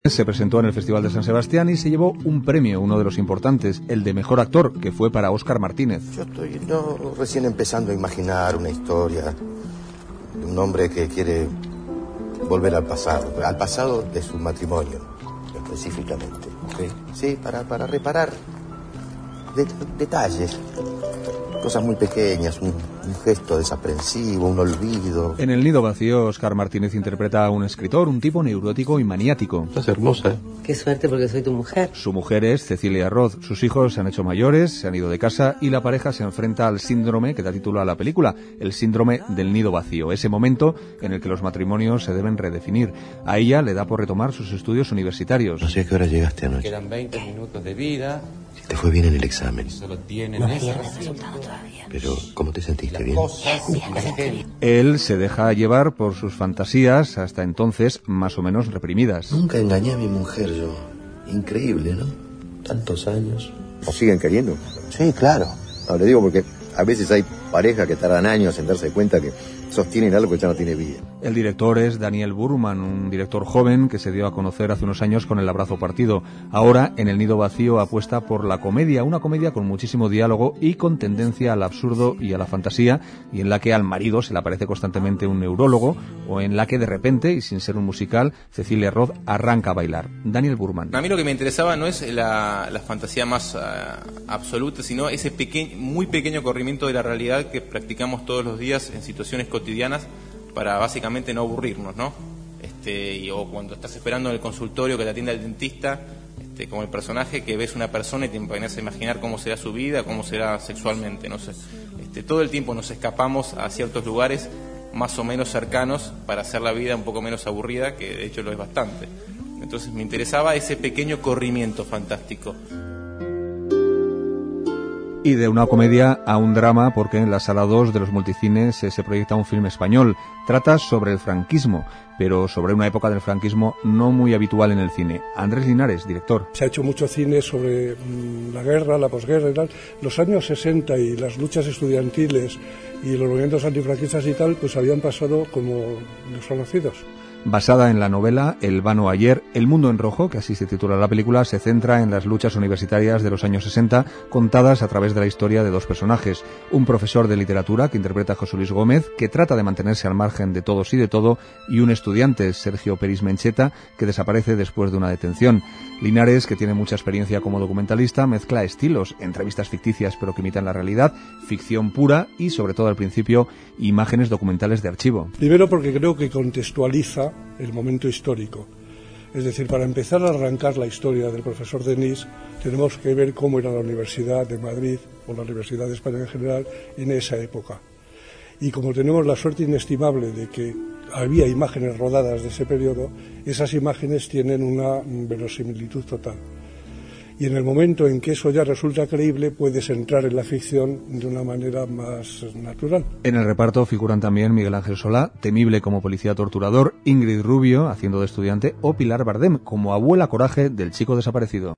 Se presentó en el Festival de San Sebastián y se llevó un premio, uno de los importantes, el de Mejor Actor, que fue para Óscar Martínez. Yo estoy recién empezando a imaginar una historia de un hombre que quiere volver al pasado de su matrimonio, específicamente. Sí, para reparar detalles, cosas muy pequeñas, un gesto desaprensivo, un olvido. En El nido vacío, Óscar Martínez interpreta a un escritor, un tipo neurótico y maniático. Estás hermosa. Qué suerte, porque soy tu mujer. Su mujer es Cecilia Roth. Sus hijos se han hecho mayores, se han ido de casa y la pareja se enfrenta al síndrome que da título a la película, el síndrome del nido vacío, ese momento en el que los matrimonios se deben redefinir. A ella le da por retomar sus estudios universitarios. No sé a qué hora llegaste anoche. Quedan 20 minutos de vida. Si te fue bien en el examen. Solo tienen No me dieron el resultado todavía. Pero, ¿cómo te sentiste? ¿Bien? Bien. Él se deja llevar por sus fantasías, hasta entonces más o menos reprimidas. Nunca engañé a mi mujer yo. Increíble, ¿no? Tantos años. ¿Os siguen queriendo? Sí, claro. No, le digo porque a veces hay parejas que tardan años en darse cuenta que sostienen algo que ya no tiene vida. El director es Daniel Burman, un director joven que se dio a conocer hace unos años con El abrazo partido. Ahora, en El nido vacío, apuesta por la comedia, una comedia con muchísimo diálogo y con tendencia al absurdo y a la fantasía, y en la que al marido se le aparece constantemente un neurólogo, o en la que de repente, y sin ser un musical, Cecilia Roth arranca a bailar. Daniel Burman. A mí lo que me interesaba no es la fantasía más absoluta, sino ese muy pequeño corrimiento de la realidad que practicamos todos los días en situaciones cotidianas para básicamente no aburrirnos, ¿no? O cuando estás esperando en el consultorio que te atienda el dentista, como el personaje que ves una persona y te empiezas a imaginar cómo será su vida, cómo será sexualmente, no sé. Todo el tiempo nos escapamos a ciertos lugares más o menos cercanos para hacer la vida un poco menos aburrida, que de hecho lo es bastante. Entonces me interesaba ese pequeño corrimiento fantástico. Y de una comedia a un drama, porque en la Sala 2 de los Multicines se proyecta un film español. Trata sobre el franquismo, pero sobre una época del franquismo no muy habitual en el cine. Andrés Linares, director. Se ha hecho mucho cine sobre la guerra, la posguerra y tal. Los años 60 y las luchas estudiantiles y los movimientos antifranquistas y tal, pues habían pasado como desconocidos. Basada en la novela El vano ayer, El mundo en rojo, que así se titula la película, se centra en las luchas universitarias de los años 60, contadas a través de la historia de dos personajes. Un profesor de literatura, que interpreta a José Luis Gómez, que trata de mantenerse al margen de todos y de todo, y un estudiante, Sergio Peris Mencheta, que desaparece después de una detención. Linares, que tiene mucha experiencia como documentalista, mezcla estilos, entrevistas ficticias pero que imitan la realidad, ficción pura y, sobre todo al principio, imágenes documentales de archivo. Primero porque creo que contextualiza el momento histórico. Es decir, para empezar a arrancar la historia del profesor Denis, tenemos que ver cómo era la Universidad de Madrid o la Universidad de España en general en esa época. Y como tenemos la suerte inestimable de que había imágenes rodadas de ese periodo, esas imágenes tienen una verosimilitud total. Y en el momento en que eso ya resulta creíble, puedes entrar en la ficción de una manera más natural. En el reparto figuran también Miguel Ángel Solá, temible como policía torturador, Ingrid Rubio, haciendo de estudiante, o Pilar Bardem, como abuela coraje del chico desaparecido.